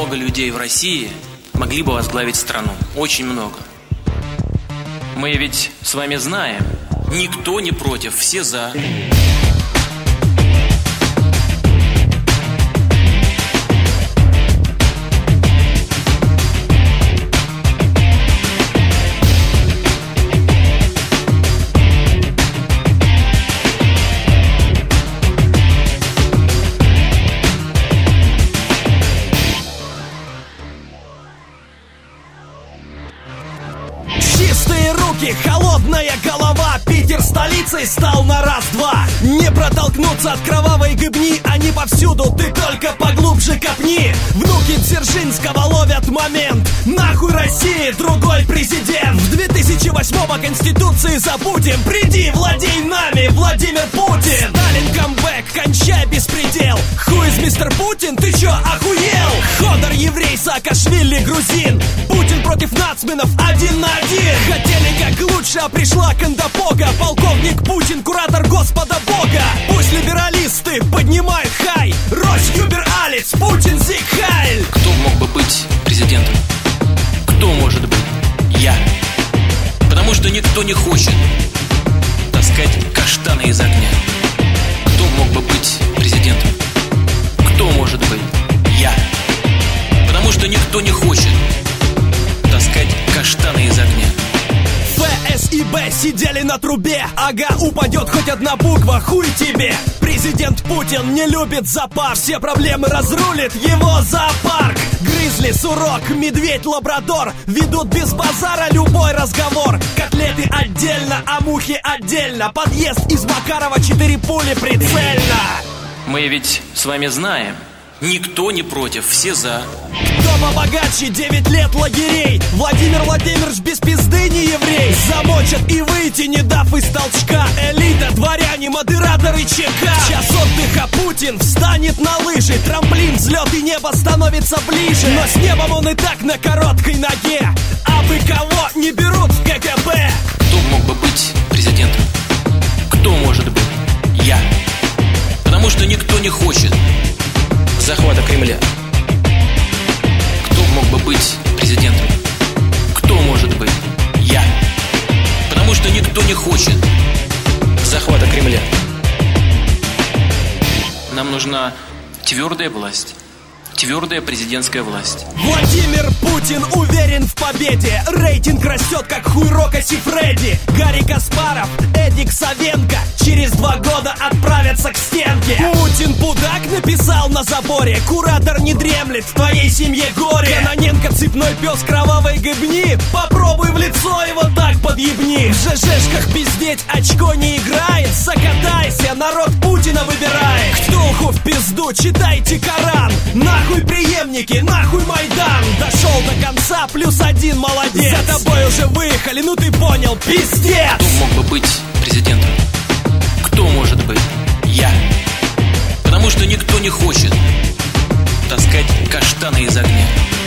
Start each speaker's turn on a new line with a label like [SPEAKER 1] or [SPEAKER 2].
[SPEAKER 1] много людей в России могли бы возглавить страну. Очень много. Мы ведь с вами знаем, никто не против, все за.
[SPEAKER 2] Чистые руки, холодная голова. Питер столицей стал на раз-два. Не протолкнуться от кровавой гыбни. Они повсюду, ты только поглубже копни. Внуки Дзержинского ловят момент. Нахуй России, другой президент. В 2008-го Конституции забудем. Приди, владей нами, Владимир Путин. Сталин камбэк, кончай беспредел. Хуй из мистер Путин, ты чё, охуел? Ходор еврей, Саакашвили грузин. Путин против нацменов 1 на 1. Хотели как лучше, а пришла Кандапога. Полковник Путин, куратор Господа Бога. Пусть либералисты поднимают хай. Рось, Юбер, Алец, Путин, Зиг, Хайль.
[SPEAKER 1] Кто мог бы быть президентом? Кто может быть? Я. Потому что никто не хочет таскать каштаны из огня. Кто мог бы быть президентом? Кто может быть? Я. Потому что никто не хочет таскать каштаны из огня.
[SPEAKER 2] ФС и Б сидели на трубе. Ага, упадет хоть одна буква, хуй тебе. Президент Путин не любит запар. Все проблемы разрулит его зоопарк. Гризли, сурок, медведь, лабрадор ведут без базара любой разговор. Котлеты отдельно, а мухи отдельно. Подъезд из Макарова, 4 пули прицельно.
[SPEAKER 1] Мы ведь с вами знаем, никто не против, все за.
[SPEAKER 2] Кто побогаче, 9 лет лагерей. Владимир Владимирович без пизды не еврей. Замочат и выйти, не дав из толчка. Элита, дворяне, модераторы ЧК. Час отдыха, Путин встанет на лыжи. Трамплин, взлет и небо становится ближе. Но с небом он и так на короткой ноге. А вы кого не берут в КГБ?
[SPEAKER 1] Кто мог бы быть президентом? Кто может быть? Я. Потому что никто не хочет захвата Кремля. Кто мог бы быть президентом? Кто может быть? Я. Потому что никто не хочет захвата Кремля. Нам нужна твердая власть. Твердая президентская власть.
[SPEAKER 2] Владимир Путин уверен в победе. Рейтинг растет, как хуй Рока Сифреди. Гарри Каспаров, Эдик Савенко через 2 года отправятся к стенке. Путин Будак написал на заборе: куратор не дремлет, в твоей семье горе. Кононенко цепной пес кровавой гыбни. Попробуй в лицо его так подъебни. В ЖЖшках пиздеть очко не играет. Закатайся, народ Путина выбирает. Ктулху в пизду, читайте Коран. Нахуй преемники, нахуй Майдан. Дошел до конца, +1, молодец. За тобой уже выехали, ну ты понял, пиздец.
[SPEAKER 1] Кто мог бы быть президентом? Кто может быть? Я. Потому что никто не хочет таскать каштаны из огня.